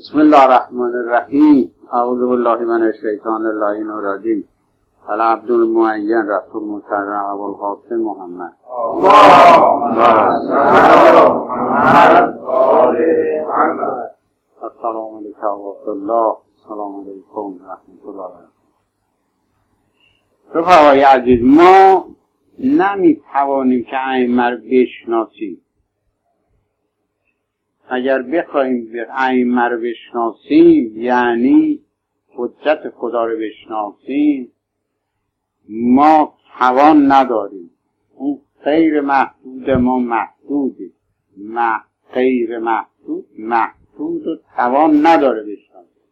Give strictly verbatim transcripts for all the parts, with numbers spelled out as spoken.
بسم الله الرحمن الرحیم. اعوذ بالله من الشیطان اللعین الرجیم. العبد المعین رسول مکرم ابوالقاسم محمد. اللهم صل علی محمد و آل محمد. السلام علیکم و رحمت الله. السلام علیکم و رحمت الله. رفقای عزیز، ما نمیتوانیم که ائمه رو بشناسیم. اگر بخوایم ائمه رو بشناسیم یعنی حجت خدا رو بشناسیم، ما توان نداریم. اون غیر محدود ما محدوده، غیر محدود محدود و توان نداره بشناسیم.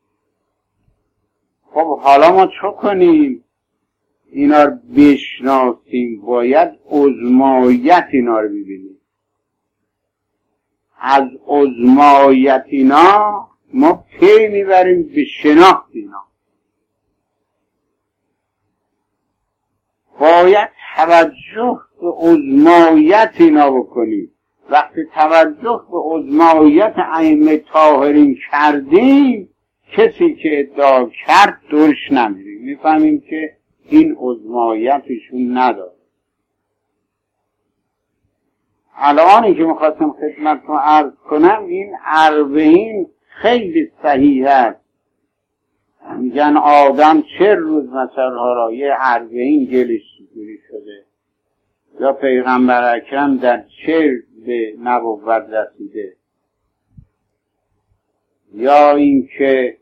خب حالا ما چه کنیم؟ اینا رو بشناسیم، باید عظمایت اینا رو ببینیم. از عظمایت اینا ما پی میبریم به شناخت اینا. باید توجه به عظمایت اینا بکنیم. وقتی توجه به عظمایت ائمه طاهرین کردیم، کسی که ادعا کرد دورش نمیریم، میفهمیم که این عظمایتشون نداره. الانی که میخواستم خدمتتون عرض کنم، این اربعین خیلی صحیح است. میگن آدم چه روز مثلا را یه اربعین گلش جوری شده، یا پیغمبر اکرم در چه به نبوت رسیده، یا این که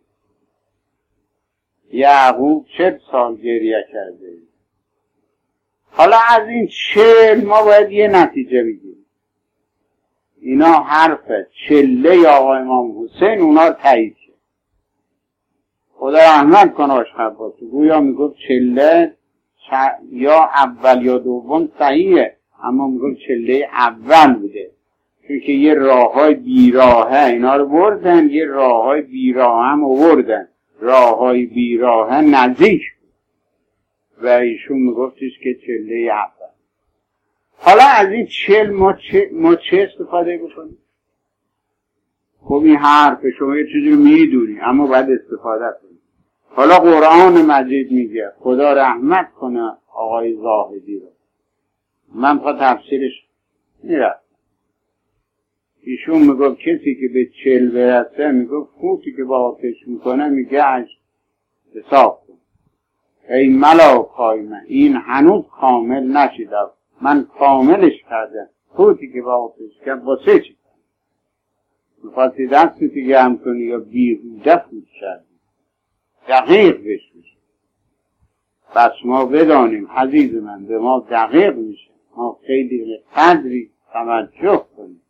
یعقوب چه سال گریه کرده. حالا از این چل ما باید یه نتیجه بگیریم. اینا حرفه چله یا آقای امام حسین اونا تایید شد. خدا رحمت کنه آش خباسی، گویا میگفت چله یا اول یا دوم صحیحه، اما میگفت چله اول بوده، چون که یه راه های بیراهه اینا رو بردن، یه راه های بیراهه هم آوردن. راه های بیراهه نزدیک و ایشون میگفتش که چله اول. حالا از این چل ما چه, ما چه استفاده بکنیم؟ خب این حرف شما یه چیزی رو میدونی اما باید استفاده کنیم. حالا قرآن مجید میگه، خدا رحمت کنه آقای زاهدی رو، من پا تفسیرش میرم. ایشون میگفت کسی که به چل برسه، میگفت خوتی که با آتش میکنه میگه اش حساب کن. ای ملاکای من، این هنوز کامل نشده، من کاملش کردم. خوتی که با آتش کرد با سه چی کرد؟ میخواستی دستی که گرم کنی یا بیهوده فوت کردی؟ دقیق بش میشه. پس ما بدانیم عزیز من، به ما دقیق میشه، ما خیلی قدری توجه کنیم.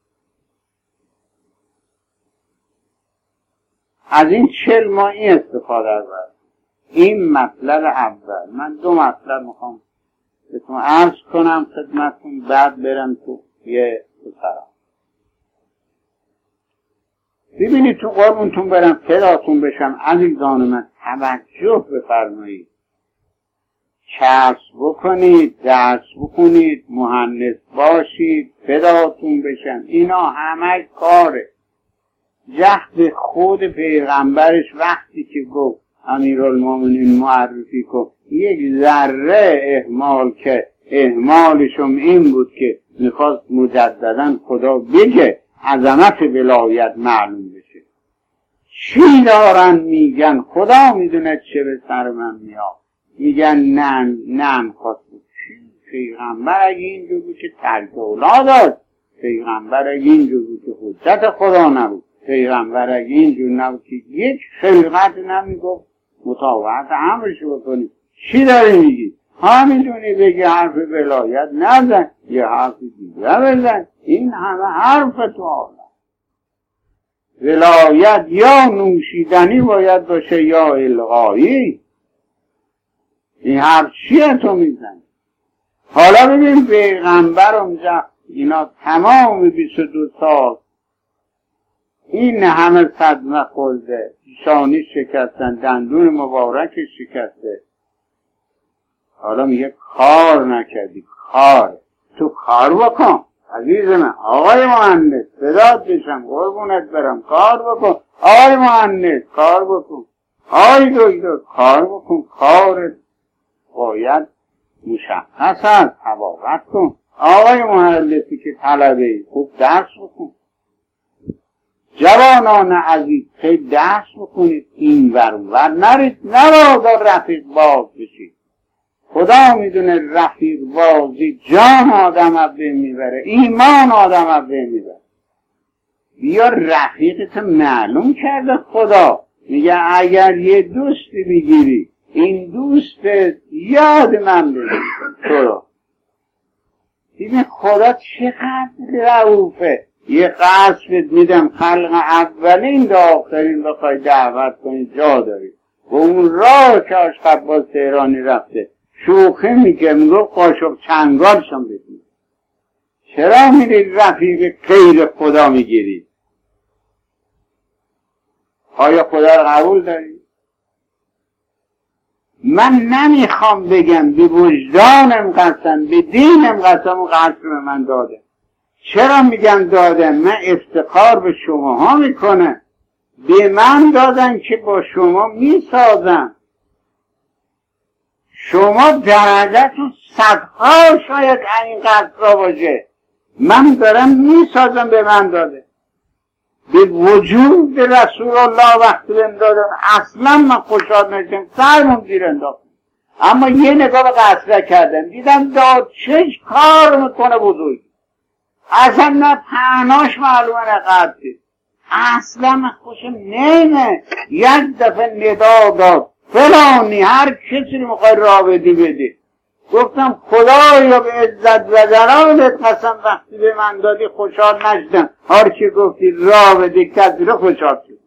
از این چل ما این استفاده رو برد. این مطلب اول. من دو مطلب میخوام بهتون عرض کنم خدمتتون، بعد برم تو یه طرف. ببینید تو قربونتون برم فداتون بشم عزیزان من، توجه بفرمایید، کسب بکنید، درس بکنید، مهندس باشید، فداتون بشم. اینا همه کاره. جهد خود پیغمبرش وقتی که گفت امیرالمومنین معرفی کن، یک ذره اهمال که اهمالشم این بود که میخواست مجدداً خدا بگه عظمت ولایت معلوم بشه. چی دارن میگن؟ خدا میدونه چه به سر من میاد. میگن نه نه خواست پیغمبر اگه اینجور بود که ترک اولاد داشت، پیغمبر اگه اینجور بود که حجت خدا نبود، پیغمبر اگه اینجور نبود که یک خلقت نمیگفت مطاوعت امرش بکنی. چی داری میگی؟ همینجونی بگی حرف ولایت نزن، یه حرف دیگه بزن. این همه حرف تو آلا. ولایت یا نوشیدنی باید باشه یا الغایی. این حرف چیه تو میزن؟ حالا ببین پیغمبر اونجا اینا تمام بیست و دو سال این همه صدمه خورده، شانی شکستن، دندون مبارکش شکسته. حالا میگه کار نکردی. کار تو کار بکن. عزیز من آقای مهندس صدات بشم قربونت برم کار بکن، آقای مهندس کار بکن، آقای دکتر کار بکن، کارت باید مشخص است، حواقت کن. آقای مهندسی که طلبه ای خوب درس بکن. جوانان عزیز خیلی درس بکنید، این ور ور نرید، نبادا رفیق باز بشید. خدا میدونه رفیق بازی جان آدم از بین میبره، ایمان آدم از بین میبره. بیا رفیقت معلوم کرده خدا، میگه اگر یه دوستی بگیری این دوست یاد من بگیر تو رو. دیدین خدا چقدر رؤوفه. یه قصد میدم خلق اولین تا آخرین بخوای دعوت کنی جا داری. و اون راه که آشقب باز تهرانی رفته شوخی میگه میگو قاشق چنگالشم بدید. چرا میرید رفیق غیر خدا میگیرید؟ آیا خدا رو قبول دارید؟ من نمیخوام بگم به وجدانم قسم به دینم قسم و قسم به من داده. چرا میگم دادن؟ من افتخار به شماها میکنه، به من دادن که با شما میسازم. شما درجتون صدها شاید این قصرا باشه، من دارم میسازم به من داده. به وجود رسول الله وقتی بهم دادن اصلا من خوشحال نشدم، سرمون زیر انداختم. اما یه نگاه به قصره کردم دیدم داد چش کار میکنه بزرگ، اصلا نه پهناش معلومه نه قدری، اصلا من خوشم نیمه. یک دفعه ندا داد فلانی هر کسی رو میخوای رابطی بده. گفتم خدایا به عزت و جلالت قسم وقتی به من دادی خوشحال نشدم، هر چی گفتی رابطی کسی رو خوشحال شد.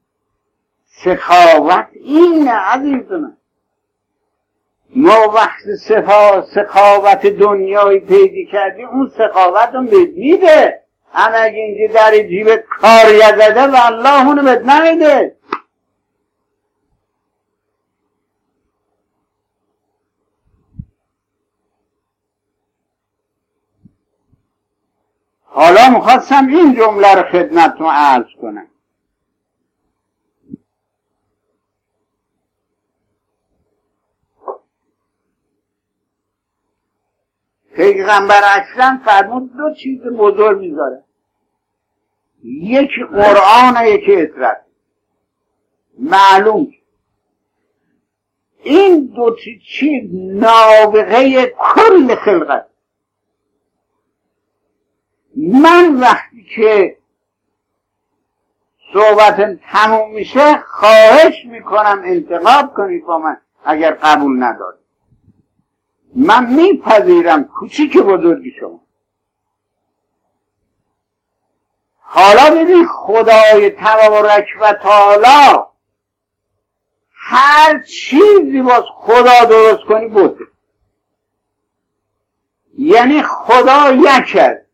سخاوت اینه عزیز من. ما وقت سخا... سخاوت دنیایی پیدا کردی اون سخاوت رو بهت میده. اما اگه اینجا در جیبت کار یزده و الله اونو بهت نمیده. حالا میخواستم این جمله رو خدمتتون عرض کنم. پیغمبر اکرم فرمود دو چیز بزرگ میذاره، یکی قرآن و یکی اطرت. معلوم این دو چیز نابغه کل خلقت. من وقتی که صحبتم تموم میشه خواهش میکنم انتخاب کنید با من اگر قبول ندارید. من میپذیرم کوچیک بزرگی شما. حالا ببین خدای تبارک و تعالی هر چیزی باز خدا درست کنی بوده، یعنی خدا یک است.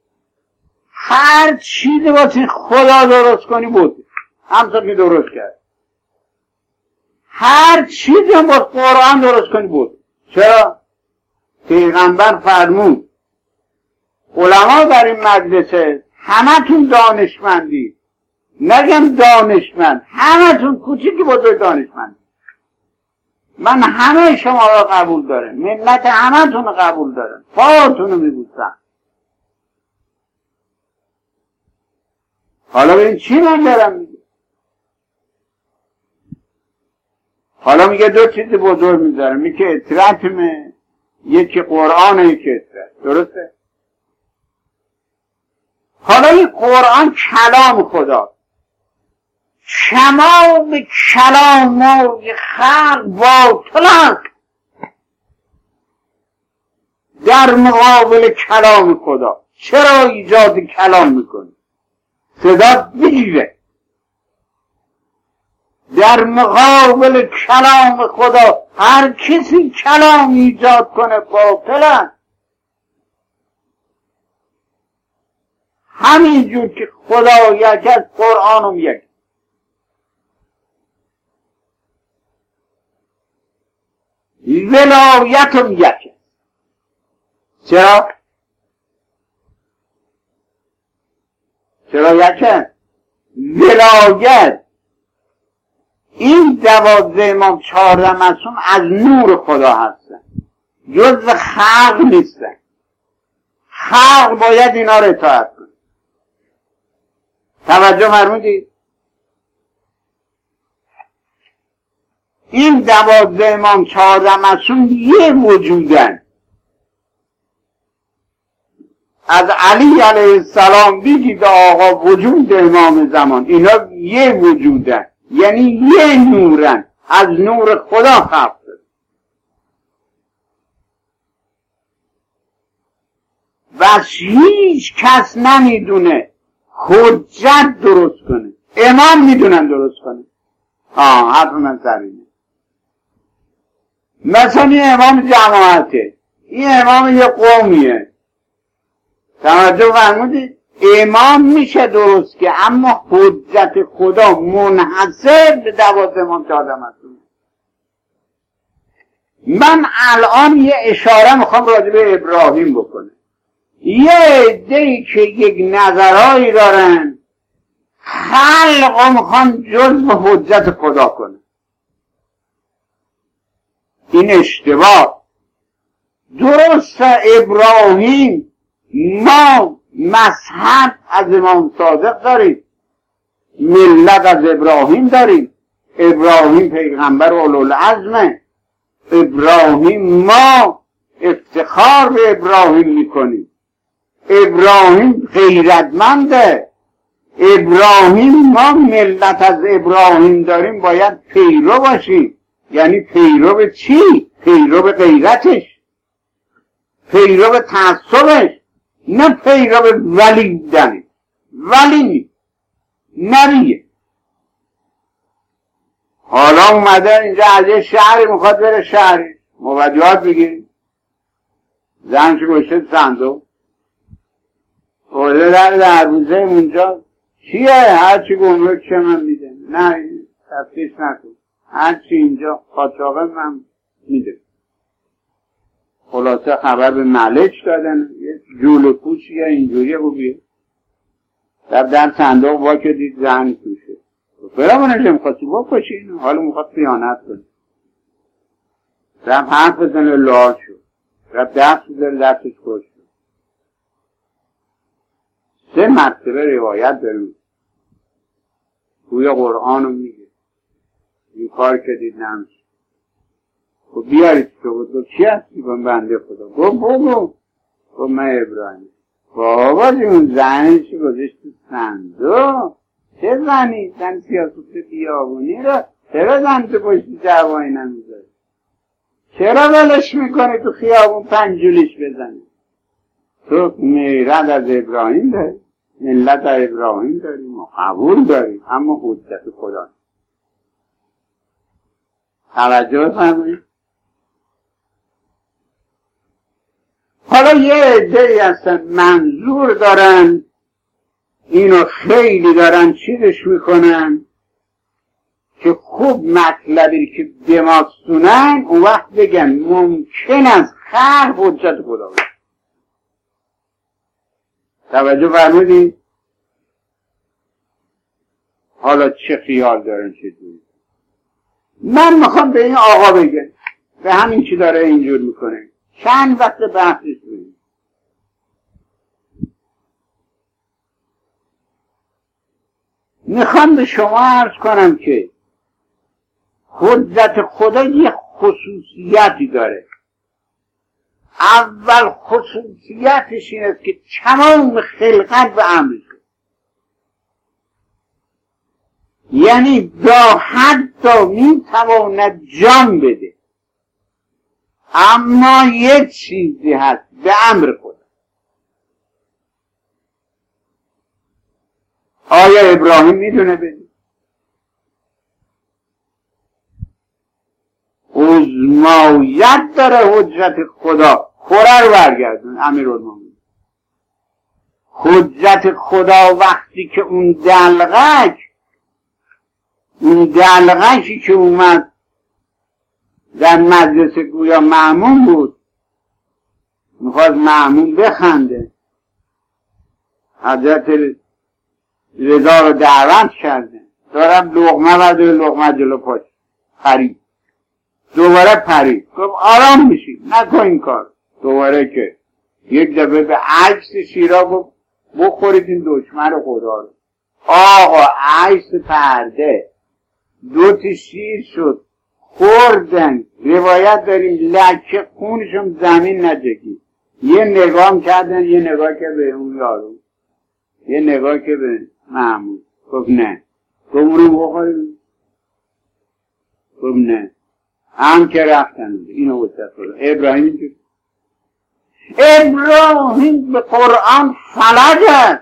هر چیزی باز خدا درست کنی بوده همطور که درست کرد. هر چیزی هم باز قرآن درست کنی بوده. چرا؟ پیغمبر فرمود علما در این مجلسه همه تون دانشمندی، نگم دانشمند، همه تون کوچیکی بزرگ دانشمندی. من همه شما را قبول دارم، ملت همه تون رو قبول دارم، پاهاتون رو میبوسم. حالا ببین چی من دارم میگه. حالا میگه دو چیز بزرگ میذارم، یکی اطرتمه، یکی قرآن و یکی اطرت. درسته؟ حالا این قرآن کلام خدا، تمام کلام خلق باطل است در مقابل کلام خدا. چرا ایجاد کلام میکنی؟ صدا بگیره. در مقابل کلام خدا هر کسی کلام ایجاد کنه باطل است. همینجور که خدا یک از قرآنم یک، ولایتم یک. چرا؟ سرایت کرد. ولایت، این دوازده امام چهارده معصوم از نور خدا هستن، جزء خلق نیستن. خلق باید اینا رو اطاعت کنه. توجه فرمودید؟ این دوازده امام چهارده معصوم یه وجودن. از علی علیه السلام بگید آقا وجود امام زمان، اینا یه وجودن، یعنی یه نورن، از نور خدا خلق شد. و هیچ کس نمیدونه حجت درست کنه، امام میدونن درست کنه. آه حرف من سرینه. مثلا این امام جماعته، این امام یه قومیه. توجه فرمودید؟ امام میشه درست که، اما حجت خدا منحصر به دوازده امام چهارده معصوم. من الان یه اشاره میخوام راجع به ابراهیم بکنم. یه عده‌ای که یک نظرهایی دارن خلق میخوان جزء حجت خدا کنه. این اشتباه. درست ابراهیم ما مذهب از امام صادق داریم، ملت از ابراهیم داریم، ابراهیم پیغمبر اولوالعزمه، ابراهیم ما افتخار به ابراهیم میکنیم، ابراهیم غیرتمنده، ابراهیم ما ملت از ابراهیم داریم، باید پیرو باشیم. یعنی پیرو به چی؟ پیرو به غیرتش، پیرو به تعصبش، نه پیرو به ولی بودنه. ولی نی نبیه. حالا اومده اینجا از یه شهری میخواد بره شهری موجهات بگیریم، زنش گوشه صندوق خورده در دروازه اونجا چیه؟ هرچی گمرک چه من میده؟ نه تفتیش نکن، هرچی اینجا قاچاقه من میده. خلاصه خبر به ملک دادن، یه جول پوچی یا اینجوری خوبیه در در صندوق وا که دید زن توشه. برامونش میخواستی بکشی اینو، حالا میخواد خیانت کنی. رفت حرف بزنه لال شد، رفت دست بزنه دستش کش شد. سه مرتبه روایت داریم گویا قرآن رو میگه این کار که دید نمشه. خب بیارید تو بود چی هستی کن بنده خدا؟ گفت بگو. گفت من ابراهیم. بابا جون زنشی گذاشت تو صندوق. چه زنی؟ زن سیاست بیابونی رو چرا زن تو پشتی جوانی نمیذاری؟ چرا ولش میکنی تو خیابون پنجولیش بزنی؟ تو میرد از ابراهیم داری، ملت از ابراهیم داریم و قبول داریم، اما حجت خدا. توجه فرمایید. حالا یه عده‌ای هستن منظور دارن، اینو خیلی دارن چیزش میکنن که خوب مطلبی که دماغستونن اون وقت بگن ممکن است خلق حجت خدا باشه. توجه فرمودید؟ حالا چه خیال دارن چه جوری؟ من میخوام به این آقا بگم به همین چی داره اینجور میکنه چند وقت بحثش کنیم. میخوام به شما عرض کنم که حجت خدا یه خصوصیتی داره. اول خصوصیتش این است که تمام خلقت به امرشه، یعنی دا حتی میتواند جان بده، اما یک چیزی هست به امر خدا. آیا ابراهیم میدونه بده؟ عظمایت داره حجت خدا. خوره رو برگردون امیرالمومنین. حجت خدا وقتی که اون دلغک اون دلغکی که اومد در مجلس گویا مأمون بود، میخواست مأمون بخنده، حضرت رضا رو دعوت کرده، دارم لقمه ورده لقمه جلو پاش پرید، دوباره پرید، گفت آرام میشی نکن این کار. دوباره که یک دفعه به عکس شیرا گفت بخورید این دشمن خدا رو. آقا عکس پرده دو تا شیر شد خوردن، روایت داریم لکه خونشون زمین نجکی. یه نگاه کردن، یه نگاه که به اون یارو، یه نگاه که به محمود، گفت نه. گفت اونو بخوریم، گفت نه. هم که رفتن اینو بسید خدا. ابراهیم اینجور ابراهیم به قرآن فلجه،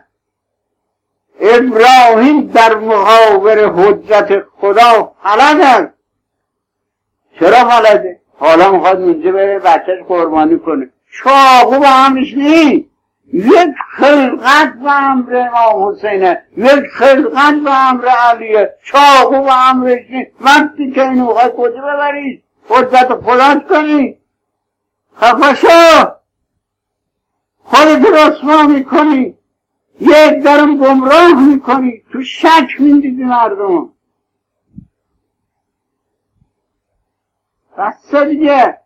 ابراهیم در مقابل حجت خدا فلجه. چرا فلجه؟ حالا میخواد اونجا بره بچهش قربانی کنه، چاقو به همش نیست، یک خلقت به امر امام حسینه، یک خلقت به امر علیه، چاقو به امرش نیست. وقتی که اینو خواهد کجا ببرید حجت خداش کنی، خفه شو، خودت رسوا میکنی، یک درم گمراه میکنی، تو شک میندیدی مردم. بس دیگه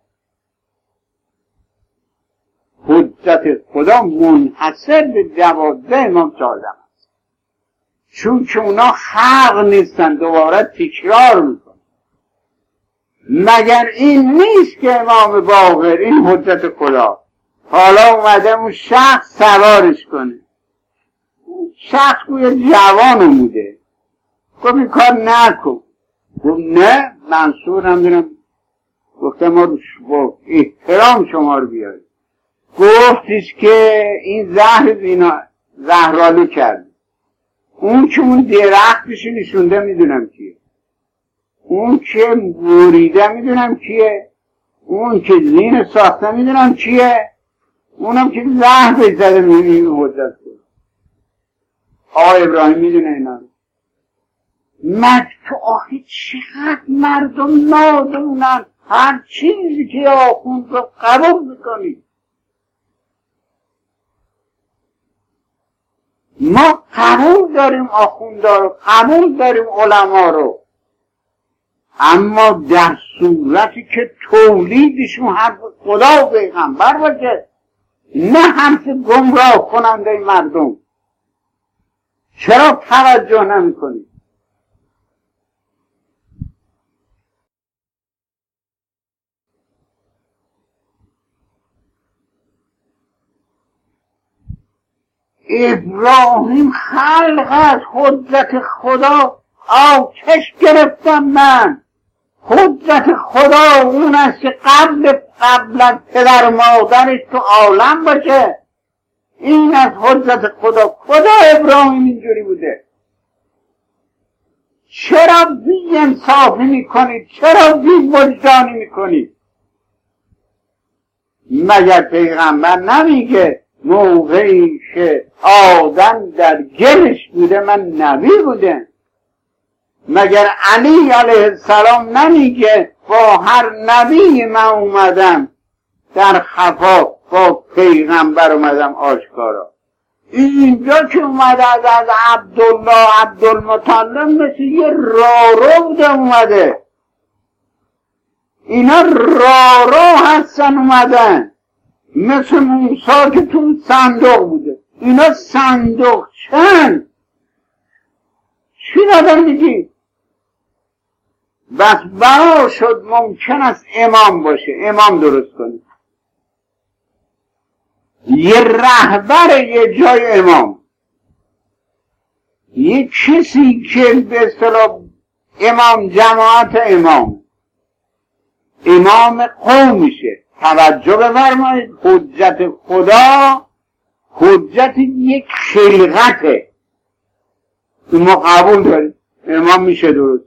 حجت خدا منحصر به دوازده امام کاظم است، چون که اونا خلق نیستن، دوباره تکرار میکنن. مگر این نیست که امام باقر این حجت خدا حالا اومده اون شخص سوارش کنه، شخص گویا جوان اومده، گفت این کار نکن. گفت نه منصور هم دونم، گفته ما با احترام شما رو بیاریم. گفتش که این زهر زینا زهرالو کرد، اون که اون درختش نشونده میدونم کیه، اون که بریده میدونم کیه، اون که زین ساخته میدونم کیه، اونم که زهر بزده میدونم حجت کنه. آقا ابراهیم میدونه اینا. مگه تو آخه چقدر مردم نادونن، هر چیزی که آخوند رو قبول میکنی. ما قبول داریم آخوندا رو، قبول داریم علما رو، اما در صورتی که تولیدشون حرف خدا و پیغمبر باشه، نه حرف گمراه کننده مردم. چرا توجه نمی کنی؟ ابراهیم خلق از حجت خدا، آتش گرفتم من. حجت خدا اون است که قبل قبل از پدر مادرش تو عالم باشه، این از حجت خدا. خدا ابراهیم اینجوری بوده. چرا بی انصافی میکنید؟ چرا بی وجدانی میکنید؟ مگر پیغمبر نمیگه موقعی که آدم در گلش بوده من نبی بوده؟ مگر علی علیه السلام نمیگه با هر نبی من اومدم در خفا، با پیغمبر اومدم آشکارا؟ اینجا که اومده از, از عبدالله عبدالمطلب مثل یه رارو بوده اومده. اینا رارو هستن اومدن، مثل موسا که تو صندوق بوده. اینا صندوق چند؟ چی ندار میگی؟ بس برا شد ممکن است امام باشه، امام درست کنه، یه رهبر یه جای امام، یه کسی که به اصطلاح امام جماعت امام امام قوم میشه. توجه بفرمایید، حجت خدا حجت یک خلقته، ما قبول داریم امام میشه درست.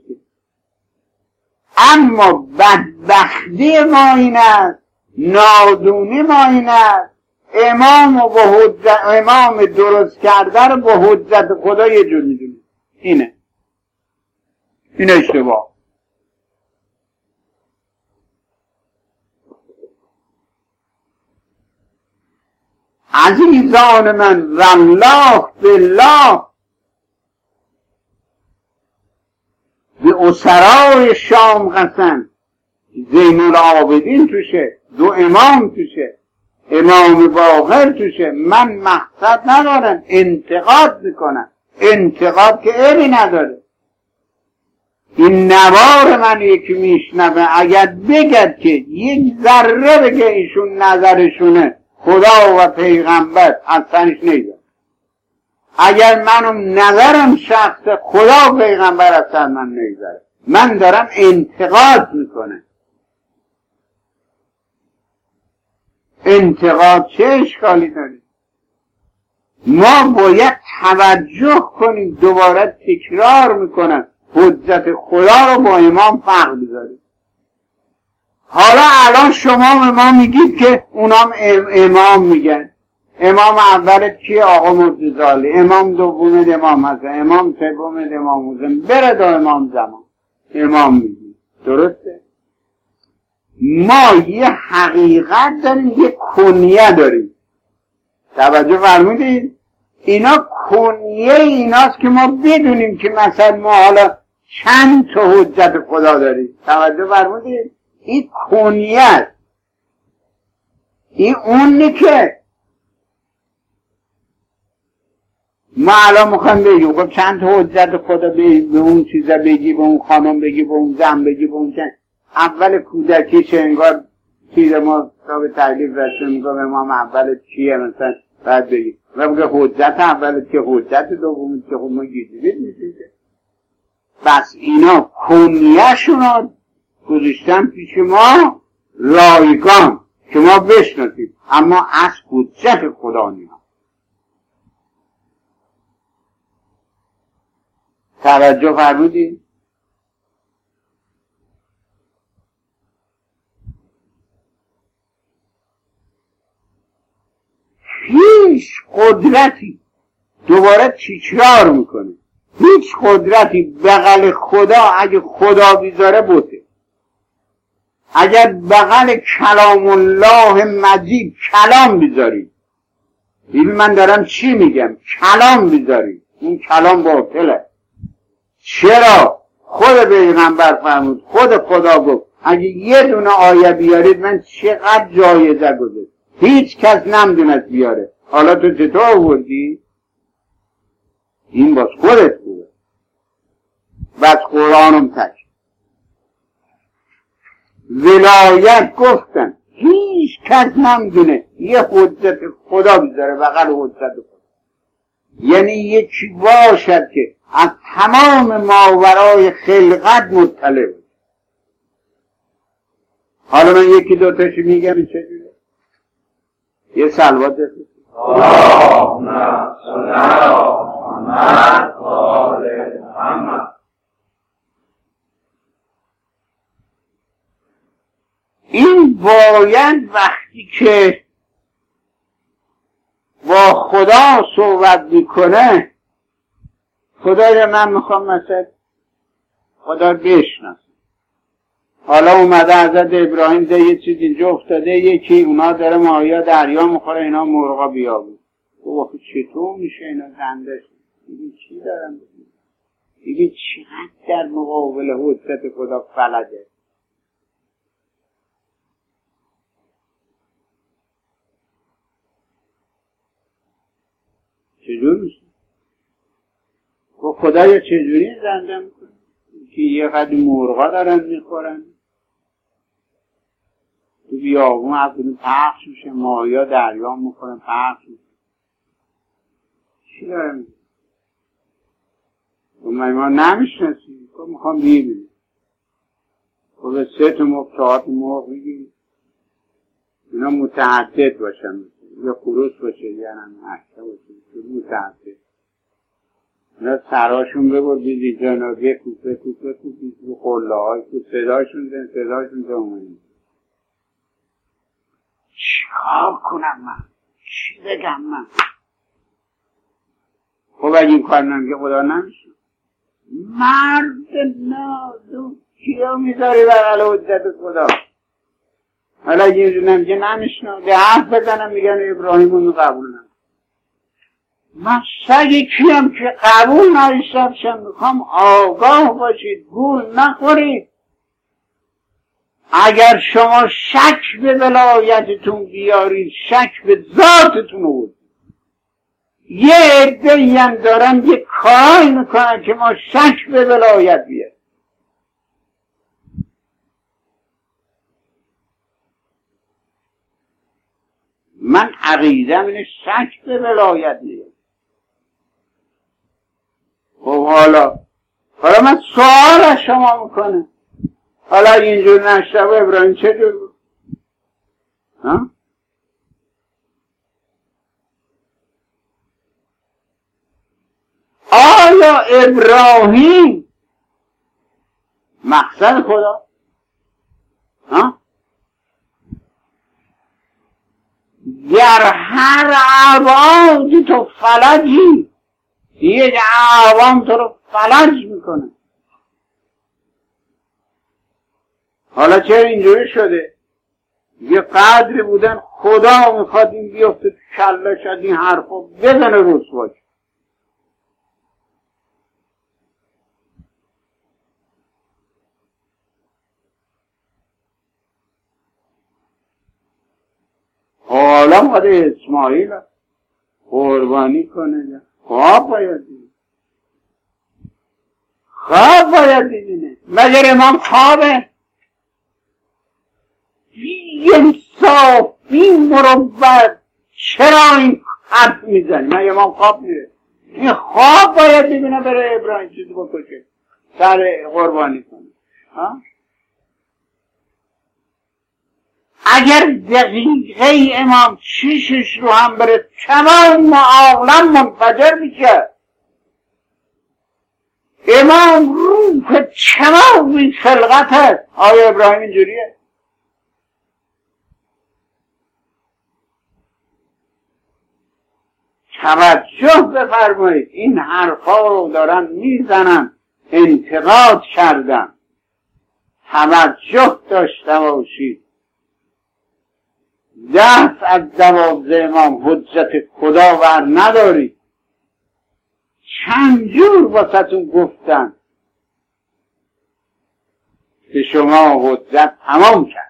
اما بدبختی ما این است، نادونی ما این است، امام و با حجت امام درست کرده رو با حجت خدا یه جور میدونه. اینه این اشتباه. عزیزان من، والله بالله الاسرای شام قسم، زین العابدین توشه، دو امام توشه، امام باقر توشه. من مقصد ندارم، انتقاد میکنم. انتقاد که عیبی نداره. این نوار من یکی میشنوه اگر بگد که یک ذره بگه ایشون نظرشونه خدا و پیغمبر اصلاش نیدم. اگر منم نظرم شخص خدا و پیغمبر اصلا من نیدارم. من دارم انتقاد میکنم. انتقاد چه اشکالی داره؟ ما باید توجه کنیم. دوباره تکرار میکنم حجت خدا رو با امام فرق بذاریم. حالا الان شما به ما میگید که اونام امام میگن. امام اولت کیه؟ آقا مرتضی. امام دومت امام حسن، امام سومت امام حسین، بره تا امام زمان امام میگید. درسته؟ ما یه حقیقت داریم، یه کنیه داریم. توجه فرمودید؟ اینا کنیه ایناست که ما بدونیم که مثلا ما حالا چند تا حجت خدا داریم. توجه فرمودید؟ این کنیه است. این اونی که ما الان میخوایم بگیم خب چند تا حجت خدا به اون چیزا بگی، به اون خانم بگی، به اون زن بگی، به اون چند. اول کودکیش انگار چیز ما تا به تعلیف رسول میگم امام اولت چیه مثلا بعد بگی و میگه حجت اولت که حجت دومت که خب ما گیجیبید میشه. بس اینا کنیه‌شون رو گذاشتن پیش ما رایگان که ما بشناسیم، اما از حجت خدا نیست. توجه فرمودید؟ هیچ قدرتی دوباره تکرار میکنه، هیچ قدرتی بغل خدا اگه خدا بیزاره بوده، اگر بغل کلام الله مجید کلام بیزاری، ببین من دارم چی میگم، کلام بیزاری، این کلام باطله. چرا؟ خود پیغمبر فرمود، خود خدا گفت اگه یه دونه آیه بیارید من چقدر جایزه گذاشتم، هیچ کس نمیدونست بیاره. حالا تو چطور آوردی؟ این باز خودت خوبه. بس قرآنم تک ولایت گفتن هیچ کس نمیدونه یه حجت خدا بیاره بغل حجت خدا. یعنی یکی باشد که از تمام ماورای خلقت مطلع بود. حالا من یکی دوتاشو میگم این چجوره؟ یه سلوات دست اللهم صل علی محمد و آل محمد. این باید وقتی که با خدا صحبت میکنه، خدای من میخوام مثلا خدا بشناسم. حالا اومده حضرت ابراهیم ده یه چیز اینجا افتاده، یکی اونا داره ماهیا دریا میخوره، اینا مرغا بیابون. او وقت چطور میشه اینا زنده شد؟ بگید چی دارم بگید؟ بگید چقدر در مقابل حجت خدا فلجه. چجور میشه؟ خدا یا چجوری زنده میکنه؟ که یه قدر مرغا دارن میخورن، تو بیابون اصلا پخش میشه، ماهیا دریا میخورن پخش میشه. چی داره میشه؟ و ما نمیشنسیم، خب میخوام بیبینیم. خب به سه تا مرغ چهار تا مرغ میگیم اینا متعدد باشن، یا خروس باشه یا نمهشته باشه، متعدد. اینا سراشون ببر بیدی جنابی کوپه کوپه کوپه رو خله های تو صداشون زن صداشون زمانی. چیکار کنم من؟ چی بگم من؟ خب اگه این کار نمیگه خدا نمیشه. مرد نازو کیا میذاری بغل حجت خدا؟ حالا اگه اینجور نمیگه نمیشنم، به حرف بزنم میگن ابراهیم اونو قبول نم. من سگ کیم که قبول نداشتم، میخوام آگاه باشید، گول نخورید. اگر شما شک به ولایتتون بیارید، شک به ذاتتون رو. یه عده‌ای هم دارن یه کاری میکنن که ما شک به ولایت بیاریم. من عقیدم اینه شک به ولایت بیاریم. خب حالا حالا من سوال از شما میکنم، حالا اینجور نشته و ابراهیم چه جور بود؟ ها؟ آیا ابراهیم مقصد خدا؟ ها؟ در هر عوام تو فلجی، یک عوام تو رو فلج میکنه. حالا چرا اینجوری شده؟ یه قدری بودن خدا میخواد این بیفته تو کلش از این حرفا بزنه رسواش. حالا خود اسماعیل قربانی کنه، خواب باید دیدیم، خواب باید دیدیم. مگر امام خوابه؟ یه صافی مروت چرا این حرف میزنی؟ من امام خواب میره، این خواب باید ببینه برای ابراهیم چیزی بکشه، سر قربانی کنه. ها؟ اگر دقیقه امام چشش رو هم بره تمام عالم منفجر میشه. امام روح تمام این خلقت هست. آیا ابراهیم اینجوریه؟ توجه بفرمایید، این حرفا رو دارن میزنن، انتقاد کردن. توجه داشته باشید، دست از دوازده امام حجت خدا ور ندارید. چند جور واسهتون گفتن که شما حجت تمام کرد.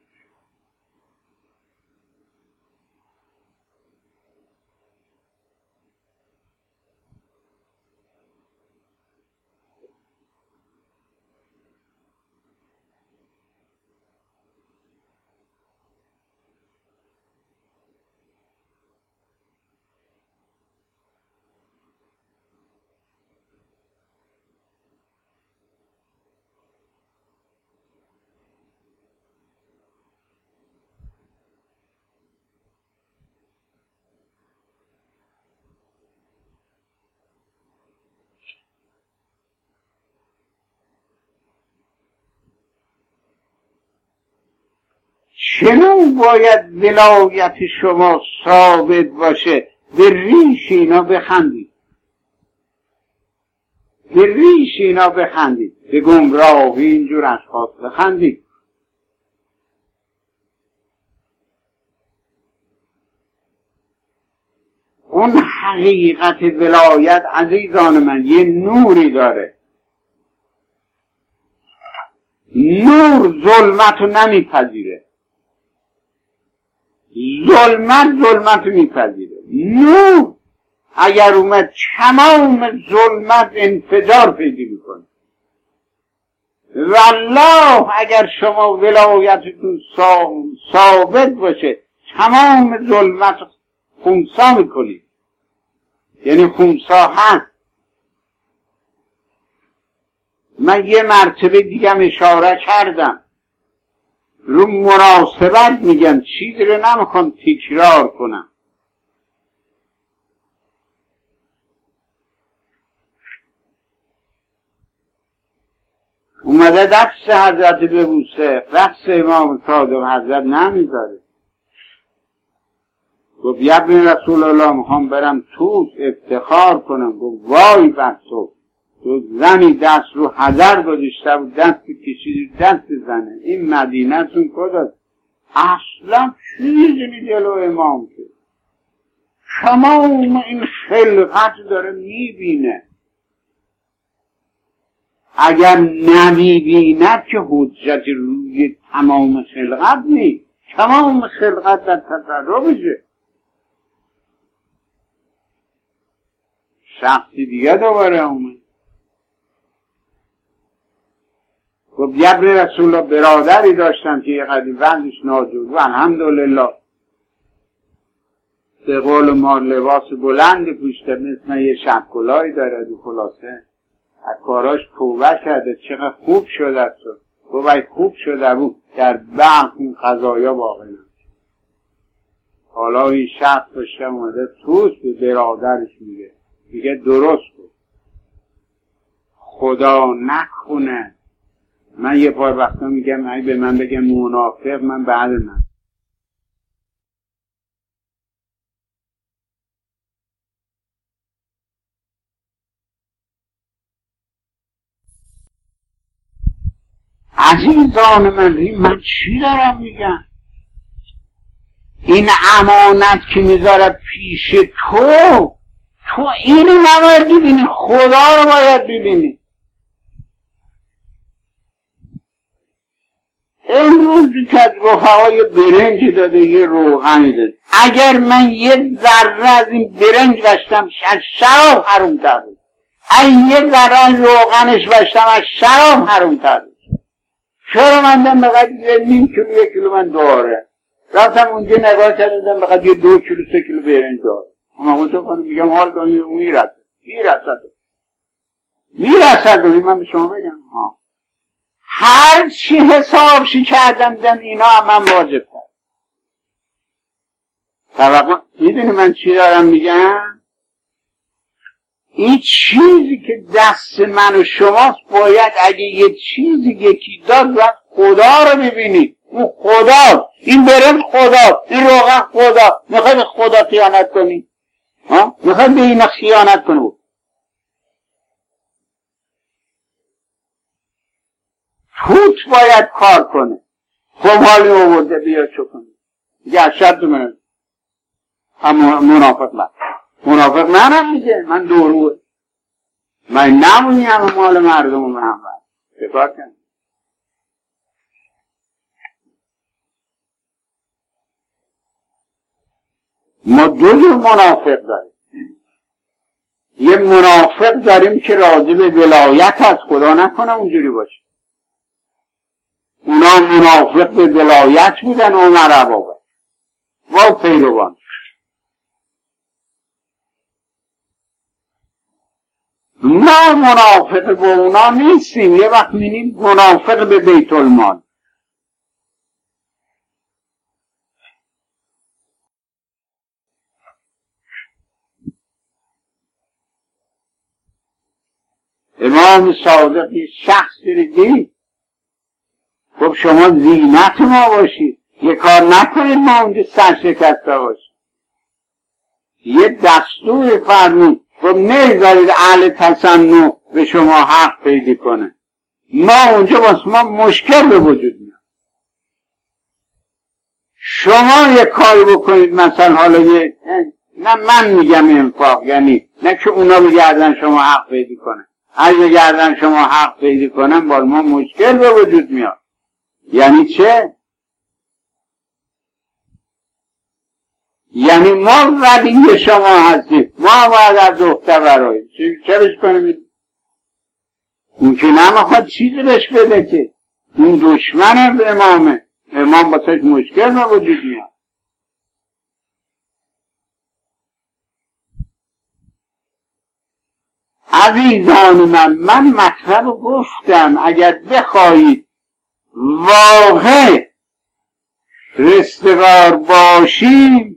چنون باید ولایت شما ثابت باشه؟ به ریش اینا بخندید، به ریش اینا بخندید، به گمراهی اینجور اشخاص بخندید. اون حقیقت ولایت عزیزان من یه نوری داره. نور ظلمت رو نمیپذیره، ظلمت ظلمت رو میپذیره. نور اگر اومد تمام ظلمت انفجار پیدا میکنه. والله اگر شما ولایتتون ثابت باشه تمام ظلمت خونسا میکنید، یعنی خونسا هست. من یه مرتبه دیگم اشاره کردم، رو مناسبت میگن، چیزی رو نمیخوام تکرار کنم. اومده دست حضرت ببوسه، دست امام صادق حضرت نمیذاره. گفت یبن رسول الله میخوام برم توس افتخار کنم. گفت وای بر تو، تو زنی دست رو حضر گذاشته بود، دست کشید دست زنه. این مدینه تون کجاست؟ اصلا چیزی نیست جلو امام که تمام این خلقت داره میبینه. اگر نمیبیند که حجت روی تمام خلقت نیست. تمام خلقت در تصرفشه. شخصی دیگه دوباره اومد گفت جبر رسول الله برادری داشتم که یه قدیم وزنش ناجور و الحمدلله به قول ما لباس بلند پوشته، مثل یه شب کلاهی داره و خلاصه از کاراش توبه کرده، چقدر خوب شده شد. گفت خوب شده بود در بعض این قضایا واقع نمید. حالا این شخص داشته اومده توست به برادرش میگه میگه درست بود، خدا نکنه من یه بار وقتا میگم اگه به من بگم منافق، من بعد من عزیزان من من چی دارم میگم؟ این امانت که میذاره پیش تو، تو اینو نباید ببینی، خدا رو باید ببینی. امروز که رفقای برنج داده یه روغنی داده، اگر من یه ذره از این برنج بشتم از شراب حروم تر بود، اگر یه ذره روغنش بشتم از شراب حروم تر بود. چرا من دم بقید نیم کیلو یک کیلو من داره رفتم اونجا نگاه کردم بقید یه دو کیلو سه کیلو برنج داره. اما اونجا کنم میگم حال کنم میرسد میرسد میرسد من به شما بگم ها هر چی حسابشی کردم دم اینا هم من واجب کرد. طبعا میدونی من چی دارم میگم؟ این چیزی که دست من و شماست باید اگه یه چیزی یکی داد باید خدا رو ببینید. اون خدا، این برنج خدا، این روغن خدا. میخوای به خدا خیانت کنی؟ ها؟ میخوای به این خیانت کنی؟ توت باید کار کنه. خب حالی آورده بیا چو کنی دیگه شد دو منه هم منافق من منافق منم میگه من دوروه من نمونی همه مال مردم من باید بکار کنم. ما دو جور منافق داریم. یه منافق داریم که راضی به ولایت از خدا نکنه اونجوری باشه. اونا منافق به ولایت بودن عمر ابابکر و پیروان. ما منافق با اونا نیستیم. یه وقت می‌بینیم منافق به بیت المال. امام صادق شخصی رو دید خب شما زینت ما باشید، یه کار نکنید ما اونجا سرشکسته باشید. یه دستور فرمود خب نمیذارید اهل تصنع به شما حق پیدا کنه. ما اونجا واسه ما مشکل به وجود میاد. شما یه کار بکنید مثلا حالا یه نه من میگم انفاق، یعنی نه که اونا بگردن شما حق پیدا کنه. اگه بگردن شما حق پیدا کنن با ما مشکل به وجود میاد. یعنی چه؟ یعنی ما ولی شما هستیم، ما باید از دختر براییم چه بش کنیم؟ اون که نمیخواد چیزی بهش بده که اون دشمن به امامه، امام با سش مشکل به وجود میاد. عزیزان من من مطلب رو گفتم اگر بخواهید واقع رستگار باشیم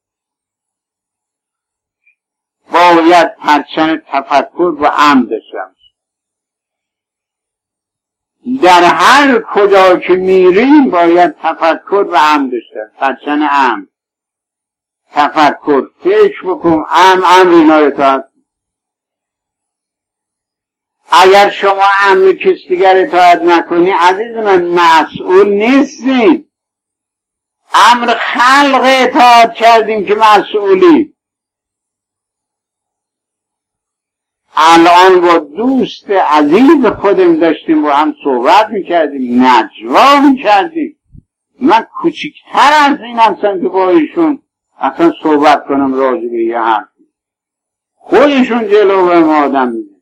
باید پرچم تفکر و عمد داشتم. در هر کجا که میریم باید تفکر و عمد داشتم. پرچم عمد تفکر فکر بکن عمد عمد اینا اطاعت. اگر شما امر کسی دیگر اطاعت نکنی عزیز من مسئول نیستیم. امر خلق اطاعت کردیم که مسئولی. الان با دوست عزیز خودم داشتیم با هم صحبت میکردیم، نجوا میکردیم. من کوچکتر از این هستم که با ایشون اصلا صحبت کنم راجع به یه حرفی. خودشون جلو به ما آدم میده.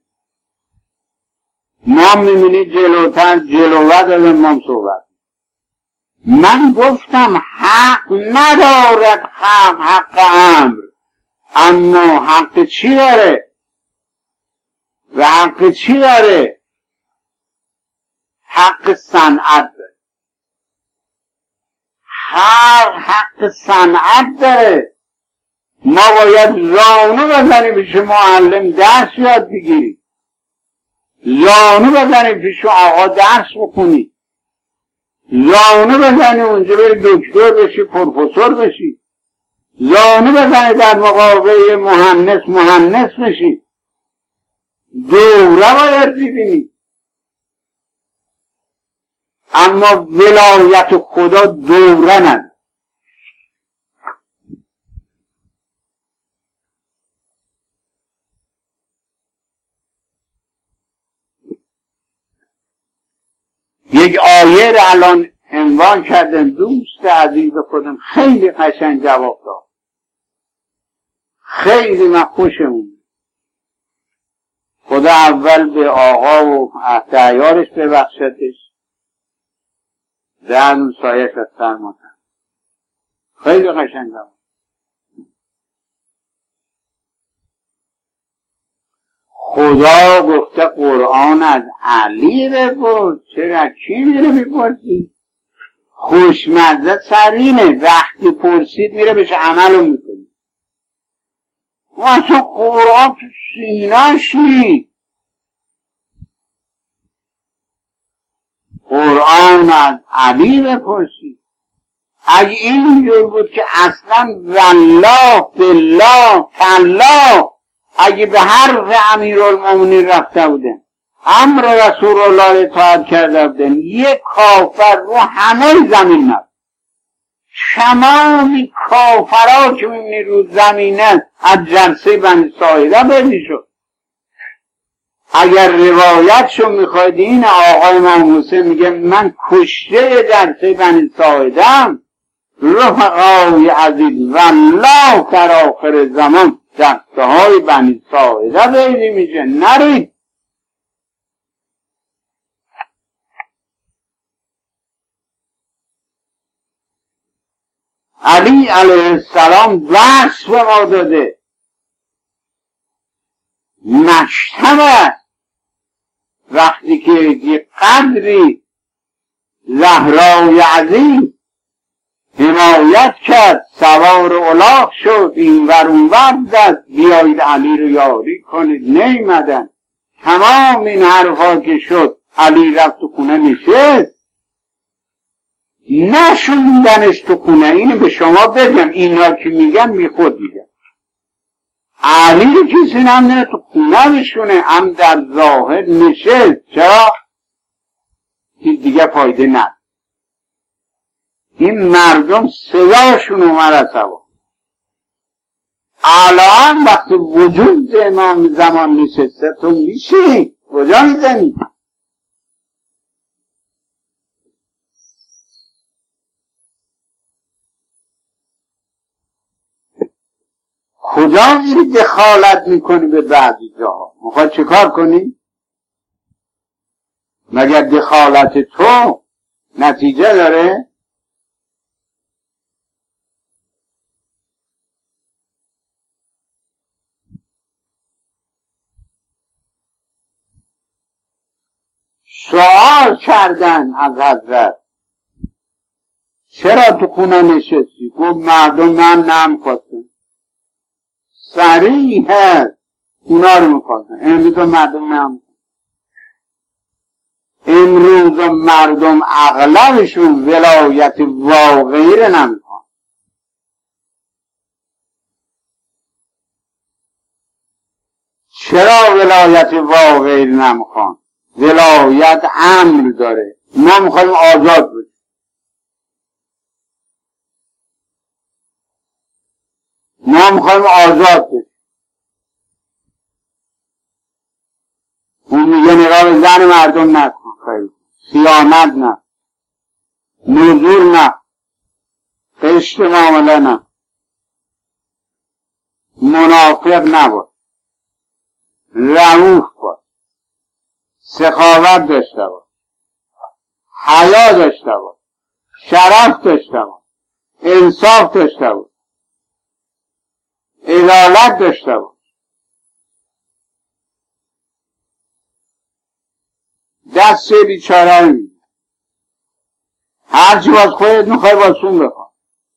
ما میبینید جلوتر جلوه داره ما صحبت. من گفتم حق ندارد خلق حق امر، اما حق چی داره؟ و حق چی داره؟ حق صنعت داره. هر حق صنعت داره. ما باید زانو بزنیم پیش معلم درس یاد بگیریم، زانو بزنیم پیش آقا درس بخونی، زانو بزنی اونجا بری دکتر بشی، پروفسور بشی، زانو بزنی در مقابل مهندس مهندس بشی. دوره باید ببینی. اما ولایت خدا دوره نداره. یک آیه رو الان عنوان کردن، دوست عزیز خودم خیلی قشنگ جواب داد، خیلی من خوشمون. خدا اول به آقا و اهدیارش ببخشدش، در اون سایش از سرماتن. خیلی قشنگ جواب. خدا گفته قرآن از علی بپرس، چرا کی میره بپرسی؟ خوشمزه سرینه، وقتی پرسید میره بهش عملو میکنی. و اصلا قرآن تو سینه‌ش نی. قرآن از علی بپرسی. اگه اینجور بود که اصلا والله بالله تالله اگه به حرف امیرالمومنین رفته بودن، امر رسول الله اطاعت کرده بودن، یک کافر رو همه زمین نبود. تمامی کافرها که میبینی رو زمینه از جلسه بنی ساعده بردی شد. اگر روایتشو میخواید، این آقای امام حسین میگه من کشته جلسه بنی ساعدم، رفقای عزیز والله در آخر زمان دسته های بنی ساعده بیدی میشه، نرید. علی علیه السلام وصف ما داده، مشتبه وقتی که یه قدری زهرای عظیم حمایت کرد، سوار الاغ شد، این ور اون ور زد، بیایید علی رو یاری کنید، نیمدن. تمام این حرفا که شد، علی رفت تو خونه نشست، نشوندنش تو خونه. اینو به شما بگم، اینا که میگن بی خود میگن. علی رو کسی نمیدونه تو خونه بشونه، هم در ظاهر نشست. چرا؟ دیگه فایده نداره. این مردم صداشون اومد از هوا. الان وقتی وجود امام زمان نشسته، تو میشی کجا میزنی؟ کجا میری دخالت میکنی به بعضی جاها؟ میخوای چه کار کنی؟ مگر دخالت تو نتیجه داره؟ سوال کردن از حضرت چرا تو خونه نشستی؟ گفت مردم من نمیخواستن. صریح هست اونا رو میخواستن، امروز مردم نمیخواستن. امروز مردم اغلبشون ولایت واقعی رو نمیخوان. چرا ولایت واقعی رو نمیخوان؟ ولایت امر داره. ما میخوایم آزاد بشیم. ما میخوایم آزاد بشیم. اون میگه نگاه به زن مردم نکن، خیلی خیانت نه، نزول نه، قشت معامله نه، منافق نباش، رئوف باش، سخاوت داشته باش، حیا داشته باش، شرف داشته باش، انصاف داشته باش، عدالت داشته باش، دست بیچاره می هرچی باز خودت میخوای باسون بخواه.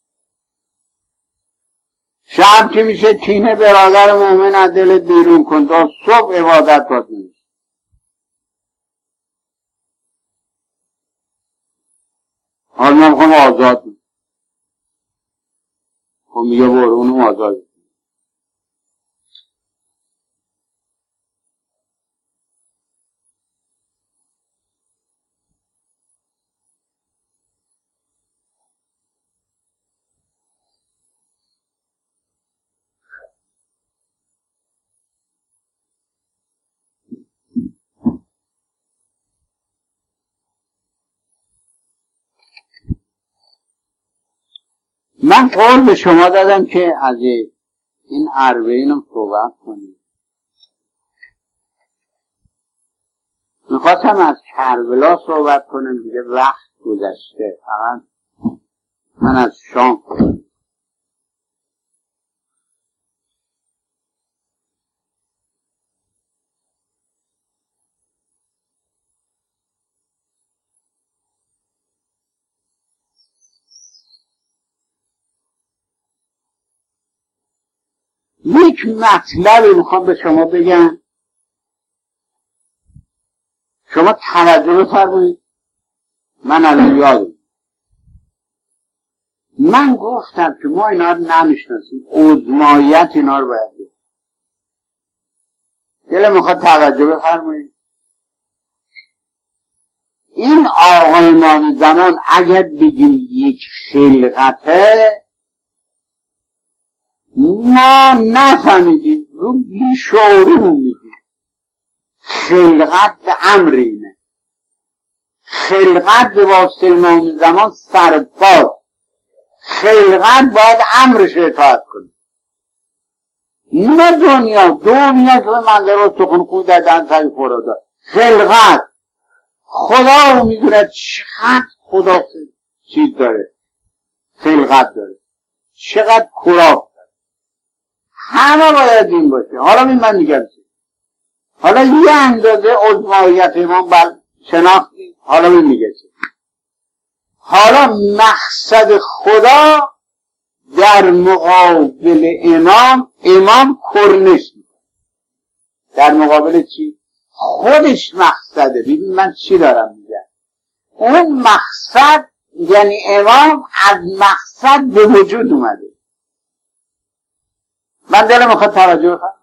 شب که میشه کینه برادر مومن از دلت بیرون کن تا صبح عبادت باید نمیشه. حال من میخوام آزاد میشه. خب میگه برو اونو آزاد میشه. من قول به شما دادم که از این اربعین هم صحبت کنیم. میخواستم از کربلا صحبت کنم دیگه وقت گذشته، فقط من از شام کنم. یک مطلبی میخوام به شما بگم، شما توجه بفرمایید. من الان یادم من گفتم که ما اینا رو نمیشناسیم، عظماییت اینا رو باید بگیم. دل میخواد توجه بفرمایید. این آقا امام زمان اگر بگیم یک خلقته، ما نفهمیدیم، رو بیشعوریمون میگیم خلقت به امر اینه. خلقت به واسطه امام زمان سرباز، خلقت باید امرش اطاعت کنه. نه دنیا دنیا که به منظر رو سخن خود دادن سری خورادا. خلقت خدا رو میدونه چقدر خدا چیز داره، خلقت داره، چقدر کراف داره، همه باید این باشه. حالا این من میگم حالا یه اندازه عظماییت امام بل شناختی. حالا این میگه حالا مقصد خدا در مقابل امام، امام کرنش میکنه. در مقابل چی؟ خودش مقصده. ببین من چی دارم میگم. اون مقصد یعنی امام از مقصد به وجود اومده. من دلم میخواد توجه کنم.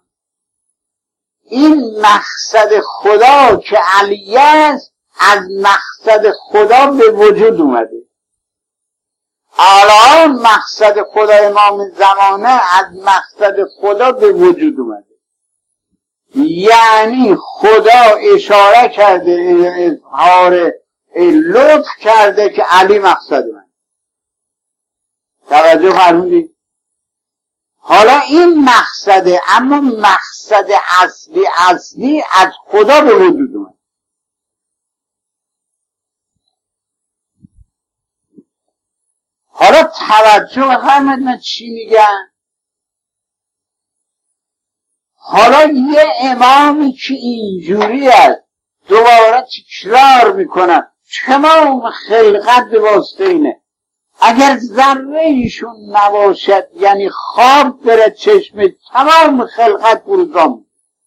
این مقصد خدا که علی است از مقصد خدا به وجود اومده. الان مقصد خدا امام زمانه از مقصد خدا به وجود اومده. یعنی خدا اشاره کرده، اظهار لطف کرده که علی مقصد من. توجه فرمودید؟ حالا این مقصده، اما مقصد اصلی اصلی از خدا به وجود اومده. حالا توجه فرمودید من چی میگم. حالا یه امامی که اینجوری است دوباره تکرار میکنن تمام خلقت به واسطه اینه. اگر ذره ایشون نباشد یعنی خواب بره چشم تمام خلقت فروزان.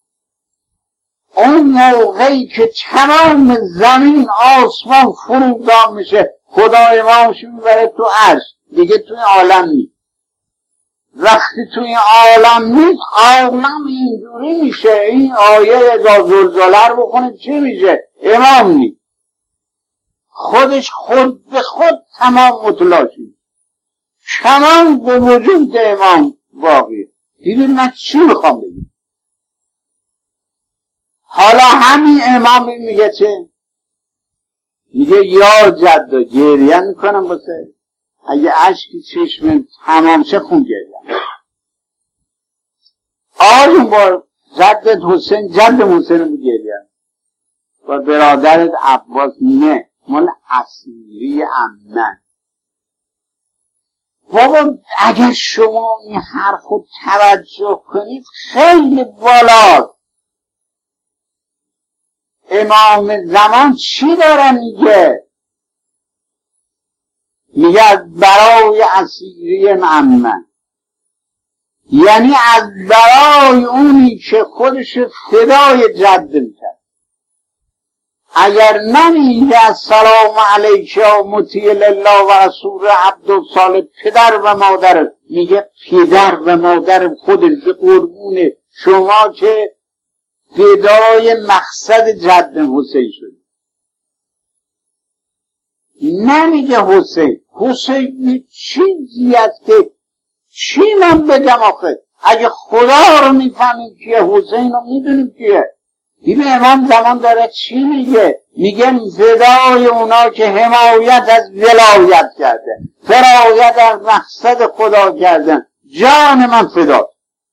اون موقعی که تمام زمین آسمان فروزان میشه خدا امامش میبره تو عرش دیگه توی عالم نیست. وقتی توی عالم نیست عالم اینجوری میشه. این آیه اذا زلزله رو بخونه چی میشه؟ امام نیست. خودش خود به خود تمام متلاشی، تمام به وجود امام واقعی. دیدید من چی میخوام بگم؟ حالا همین امام میگه چه؟ میگه یا جد گریه میکنم واسه اگه عشقی چشم تمام شه خون گریه. آن بار جدت حسین جد حسین رو گریه با برادرت عباس نه مال اصیری امن. بابا اگر شما این حرف رو توجه کنید خیلی بالاست. امام زمان چی داره میگه؟ میگه از برای اصیری امن، یعنی از برای اونی که خودش فدای جد میکرد. اگر نمیگه السلام علیک یا مطیع لله و رسول عبدالصالح پدر و مادر، میگه پدر و مادر خودش به قربون شما که فدای مقصد جد حسین شد. نمیگه حسین. حسین چیزی است که چی من بگم آخه؟ اگه خدا رو میفهمیم کیه، حسین رو میدونیم کیه. ببین امام زمان داره چی میگه؟ میگه فدای اونا که حمایت از ولایت کرده، فرایت از مقصد خدا کردن، جان من فدا.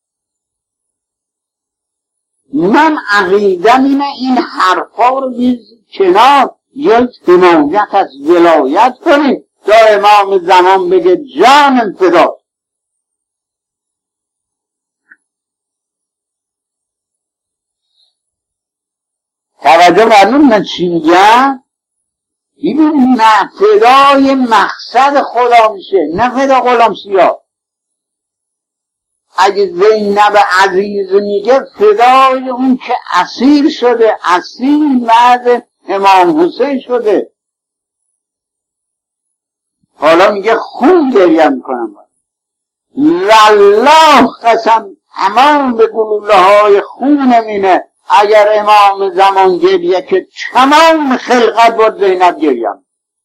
من عقیدم اینه این حرفا رو بیز کنار، یک حمایت از ولایت کنید تا امام زمان بگه جان فدا. توجه معلوم من چی میگم؟ ببین نه فدای مقصد خدا میشه، نه فدا غلام سیاه. اگه زینب عزیز میگه فدای اون که اسیر شده، اسیر مرد امام حسین شده. حالا میگه خون گریه میکنم. والله قسم تمام به گلوله های خون مینه اگر امام زمان گریه که تمام خلقت بود زینب گریم.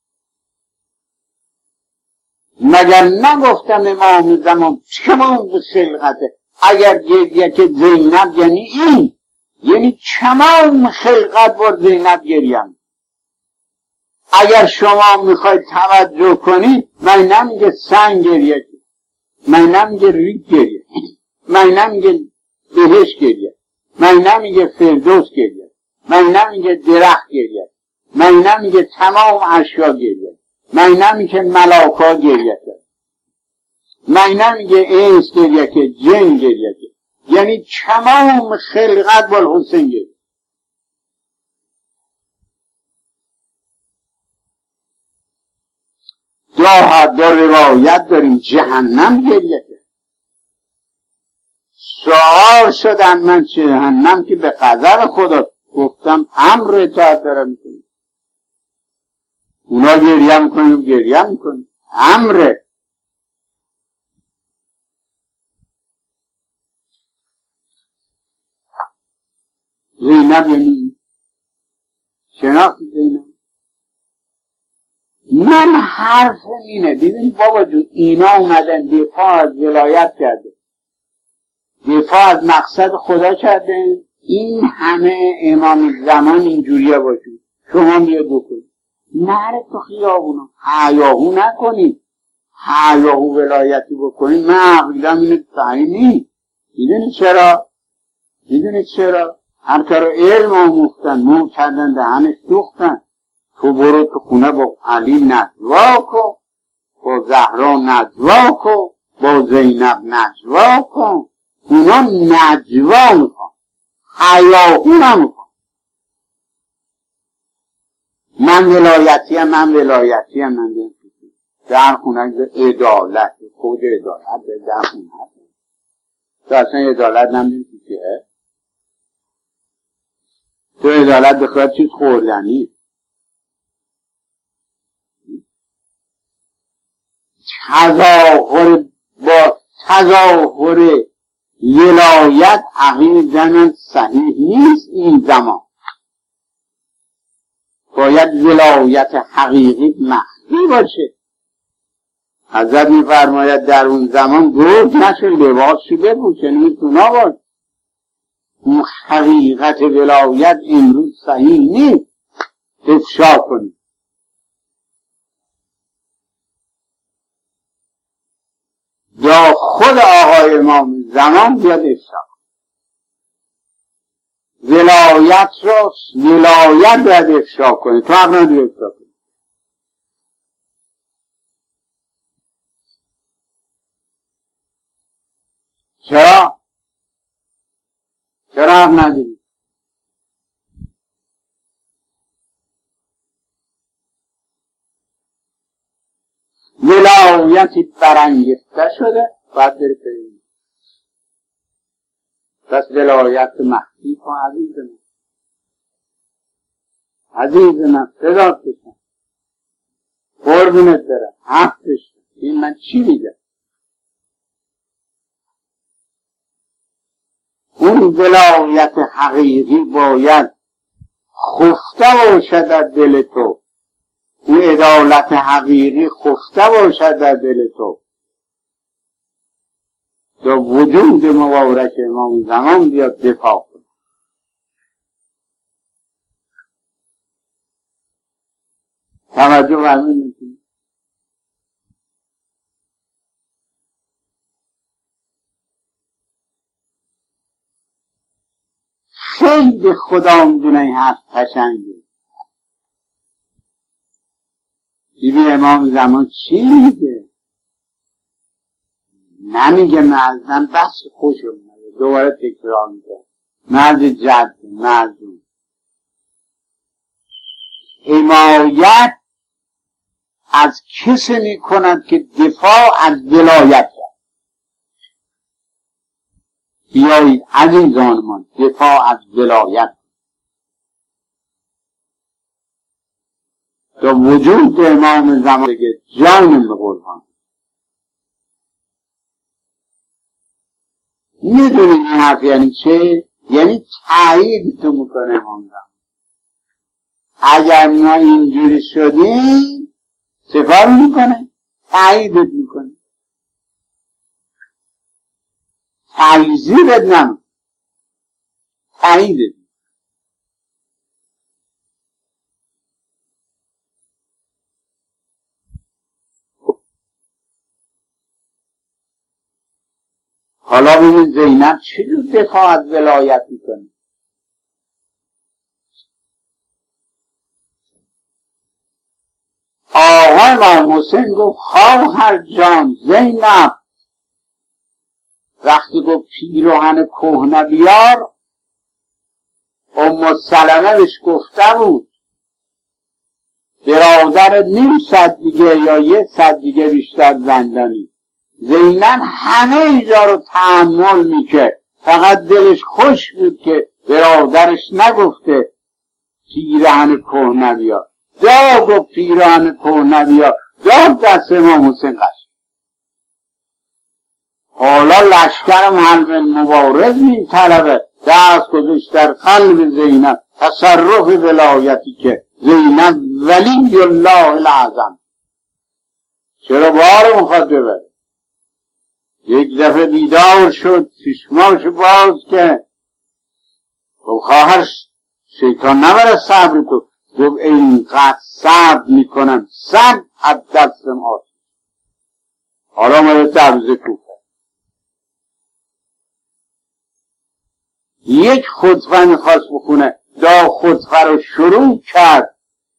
مگر نگفتم امام زمان تمام خلقته اگر گریه که زینب یعنی این، یعنی تمام خلقت بود زینب گریم. اگر شما میخواید توجه کنید من نمیگه سنگ گریه، من نمیگه ریگ گریه، من نمیگه بهش گریه، من نمیگه فردوس گریه، من نمیگه درخت گریه، من نمیگه تمام اشیا گریه، من نمیگه ملاکا گریه کرد، من نمیگه اینس گریه که جن گریه کرد، یعنی تمام خلقت بال حسین گریه. دو حد روایت داریم جهنم گریه کرد. سوال شدن من جهنم که به قدر خدا، گفتم امر اطاعت دارم میکنم. اونا گریه میکنیم گریه میکنیم امره. زینب یعنی شناخت زینب. من حرف اینه ببین بابا جو اینا اومدن دفاع از ولایت کرده، دفاع از مقصد خدا کرده. این همه امام زمان اینجوریه باشید شما میاد بکنید، نره تو خیابونا حیاهو نکنید، حیاهو ولایتی بکنید. من عقیدم اینه صحیح نیست. میدونی چرا؟ میدونی چرا؟ هر کارو علم آموختن مو کردن دهنش دوختن. تو برو تو خونه با علی نجوا کن، با زهرا نجوا کن، با زینب نجوا کن. اونا نجوا میکن، حیاهو نمیکن. من ولایتی هم من ولایتی هم من در خونه عدالت، خود عدالت در خونه تو اصلا عدالت نمیدونی چیه. تو عدالت بخواد چیز خوردنی. تظاهر با تظاهر ولایت عقیدن صحیح نیست. این زمان باید ولایت حقیقی مخفی باشه. حضرت میفرماید در اون زمان گفت نشه لباسی بپوشه نمیتونا باش. اون حقیقت ولایت امروز صحیح نیست افشا کنید. یا خود آقای امام زمان بیاد افشا ولایت را ولایت باید افشا کنه، تو حق نداری افشا کنی. چرا؟ چرا حق نداری؟ ولایتی برانگیخته شده باید بری پیدا. پس ولایت مخفی کن عزیز من، عزیز من صدا کشم قربونت برم حق بشم. این من چی میگم؟ اون ولایت حقیقی باید خفته باشد در دل تو، اون عدالت حقیقی خفته باشد در دل تو تا وجود مبارک امام زمان بیاد دفاع کنه. توجه فرمودید میکنید؟ خیلی خدا میدونه این حرف قشنگه. بیبی امام زمان چی میگه؟ نمیگه مرزن بس خوش اومده، دوباره تکرار میگه مرز جد مرزون. حمایت از کسی میکند که دفاع از ولایت کرد. بیایید عزیزان من دفاع از ولایت تا وجود امام زمان بگه جانم به قربان. میدونید این حرف یعنی چه؟ یعنی تایید تو میکنه امام زمان. اگر ما اینجوری شدیم چیکار میکنه؟ تاییدت میکنه، تاییزیرت نمیکنه، تاییدت. حالا ببین زینب چجور دفاع از ولایت میکنه. آقای امام حسین گفت خواهر جان زینب، وقتی گفت پیراهن کهنه بیار، ام سلمه بهش گفته بود برادرت نیم صد دیگه یا یک صد دیگه بیشتر زندانی. زینب همه اینجا رو تحمل میکرد، فقط دلش خوش بود که برادرش نگفته پیراهن کهنه بیار. دا گفت پیراهن کهنه بیار، دا دست امام حسین قشنگ. حالا لشکر محل مبارز می طلبه دست گذاشت در قلب زینب تصرف ولایتی که زینب ولی الله العظم. چرا بار مخواد ببره؟ یک دفعه بیدار شد، چشماش باز که خب خواهرش شیطان نبره صبر تو. گفت اینقدر صبر میکنم صبر از دستم آسود. حالا مده تعویض کوفه یک خطبه میخواست بخونه، دا خطبه رو شروع کرد.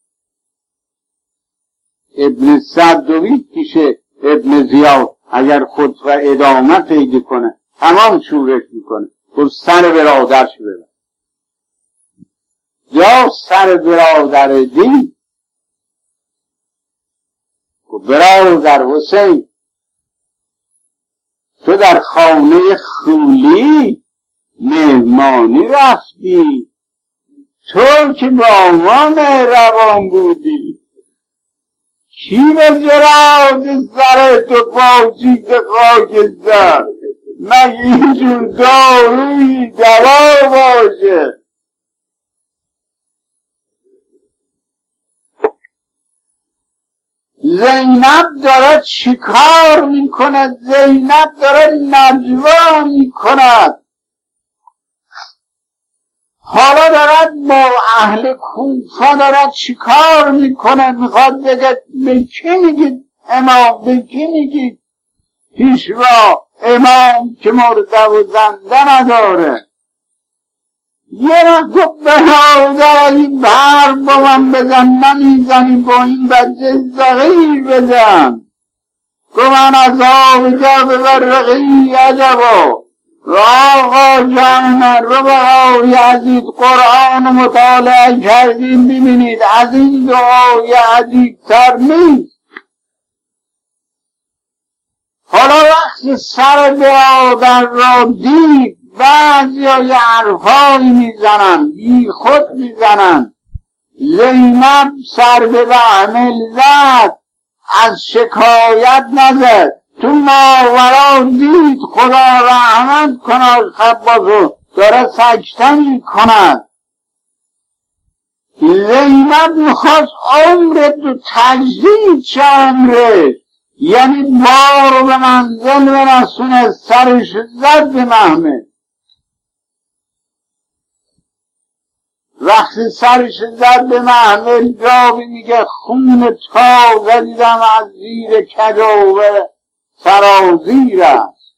ابن سعدوی پیشه ابن زیاد اگر خطبه ادامه پیدا کنه تمام شورش میکنه. گفت سر برادرش ببر یا سر برادر دین. گفت برادر حسین تو در خانه خولی مهمانی رفتی، تو که با ما مهربان بودی، کی به جراد سر تو پاچید خاکستر؟ مگه اینجور دارویی دوا باشه؟ زینب داره چیکار میکند؟ زینب داره نجوا میکند. حالا دارد با اهل کوفه دارد چیکار میکنه؟ میخواد بگه به کی میگید امام؟ به کی میگید پیشوا؟ امام که مرده و زنده نداره. یه را گفت برادر این بر با من بزن، نمیزنی با این بچه صغیر بزن. گفت من از آبجا ببر رقی عجبا. آقا جان رو به آقای عزیز قرآن مطالعه کردیم، ببینید از این دعای عزیزتر نیست. حالا وقت سر برادر را دید، بعضی های حرفایی میزنن، بی خود میزنن. زینب سر به بهمل زد، از شکایت نزد. تو ماورا دید خدا رحمت کند خبازو داره سجده میکند. زینب میخواست عمر تو تجدید چه عمره، یعنی بار به منزل برسونه، سرش زد به محمد. وقتی سرش زد به محمل جابی میگه خون تازه دیدم از زیر کجاوه سرازیر است.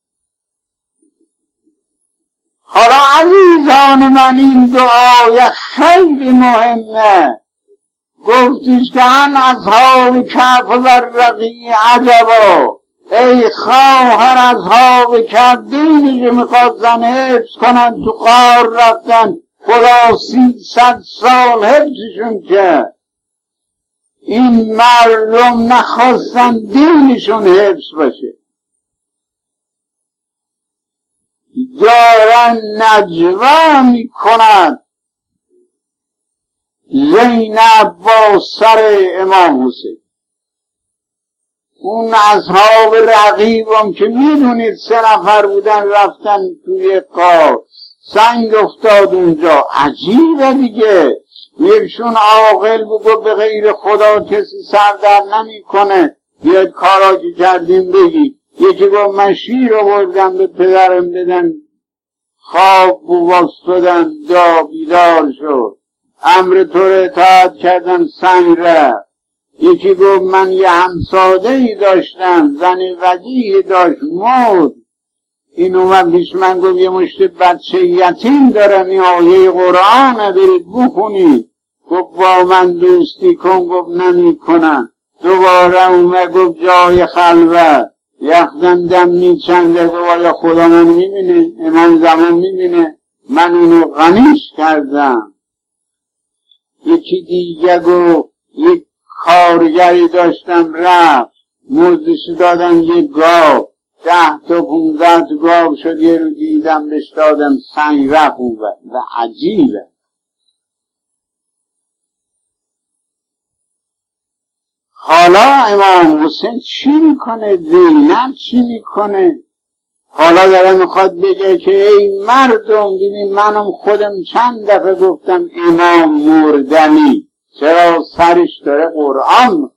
حالا عزیزان من این دعای خیلی مهمه. گفتیش که ان اصحاب کهف و رقیع عجبا، ای خواهر اصحاب کهف دینی که میخواستن حفظ کنن تو غار رفتن، خدا سیصد سال حفظشون کرد. این مردم نخواستن دینشون حفظ باشه، دارن نجوا میکنن. زینب با سر امام حسین، اون اصحاب رقیب هم که میدونید سه نفر بودن رفتن توی غار، سنگ افتاد اونجا. عجیبه دیگه، یکشون عاقل بود به غیر خدا کسی سر در نمی کنه، بیاد کارا که کردیم بگی. یکی گفت من شیر آوردم به پدرم بدن، خواب بود واستادن دا بیدار شد، امر تو رو اطاعت کردن سنگ رفت. یکی گفت من یه همسادهی داشتم زن وجیهی داشت مرد، این اومد پیش من گفت یه مشت بچه یتیم دارم این آیه قرآن برید بخونید. گفت با من دوستی کن، گفت نمی کنم. دوباره اومد گفت جای خلوت یخدم دم میچنده، گفت خدا من میبینه، امام زمان میبینه، من اونو غنیش کردم. یکی دیگه گفت یک کارگری داشتم رفت، مزدش دادن یک گاو، ده تا پونزد گاو شد، یه رو دیدم بهش دادم سنگ رفت بود. و عجیبه. حالا امام حسین چی میکنه؟ زینب چی میکنه؟ حالا داره میخواد بگه که ای مردم ببین منم خودم چند دفعه گفتم امام مردنی، چرا سرش داره قرآن میخونه؟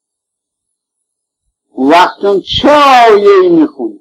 وقتون چه آیه‌ای میخونه؟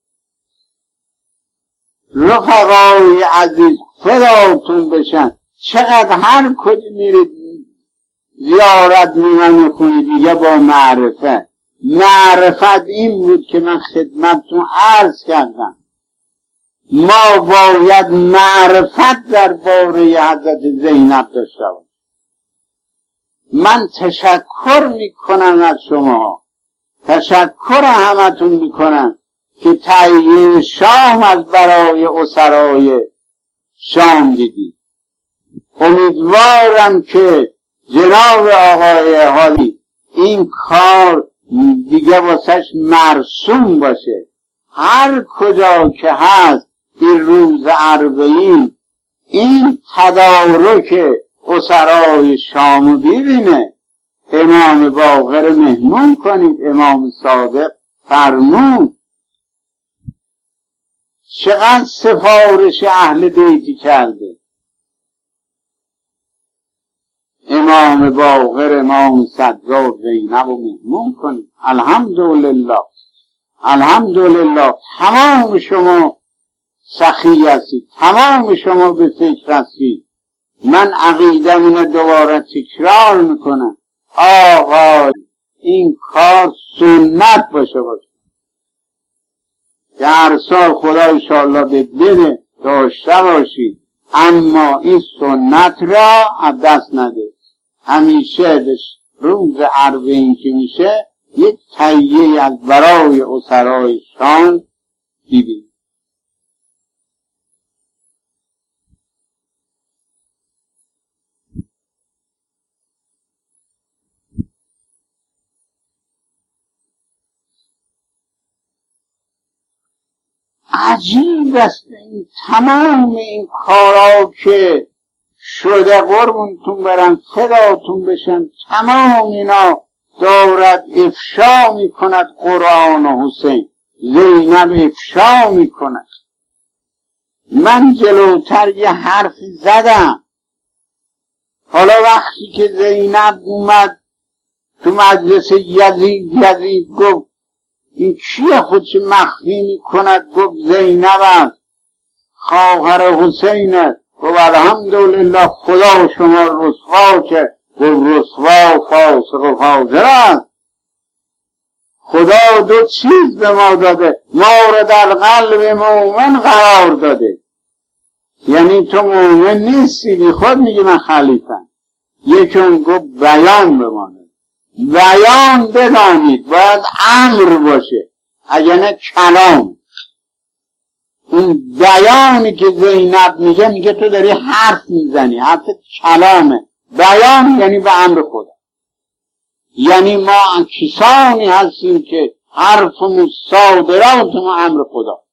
رفقای عزیز فداتون بشن، چقدر هر کجا میرید زیارت میخونید دیگه با معرفت. معرفت این بود که من خدمتتون عرض کردم، ما باید معرفت در باره حضرت زینب داشته باشیم. من تشکر میکنم از شما، تشکر همتون میکنم که تهیه شام از برای اسرای شام دیدید. امیدوارم که جناب آقای حالی این کار دیگه واسش مرسوم باشه، هر کجا که هست این روز اربعین این تدارک اسرای شامو ببینه. امام باقر مهمون کنید، امام صادق فرمود. چقدر سفارش اهل بیتی کرده امام باقر، امام سجاد، زینب رو مهمون کنید. الحمدلله الحمدلله. تمام شما سخی هستید، تمام شما به فکر هستید. من عقیدم اینو دوباره تکرار میکنم، آقا این کار سنت باشه باشه که هر سال خدا انشاءالله به بده داشته باشید، اما این سنت را از دست نده. همیشه روز اربعین که میشه یک تهیه از برای اسرای شام دیدیم. عجیب است این تمام این کارا که شده، قربونتون برم فداتون بشن، تمام اینا دارد افشا میکند قرآن و حسین. زینب افشا میکند. من جلوتر یه حرف زدم، حالا وقتی که زینب اومد تو مجلس یزید، یزید گفت این کیه خودش مخفی میکند؟ گفت زینب است، خواهر حسین است. گفت الحمدلله خدا شما رسوا کرد. گفت رسوا و فاسق و فاجر است. خدا دو چیز به ما داده، ما را در قلب مومن قرار داده. یعنی تو مومن نیستی، بی خود میگی من خلیفم. یکون گفت بیان بمانه، بیان بدانید، باید امر باشه، اگه نه کلام. اون بیانی که زینب میگه، میگه تو داری حرف میزنی، حرف کلامه. بیان یعنی به امر خدا. یعنی ما کسانی هستیم که حرفمون صادرات ما امر خدا.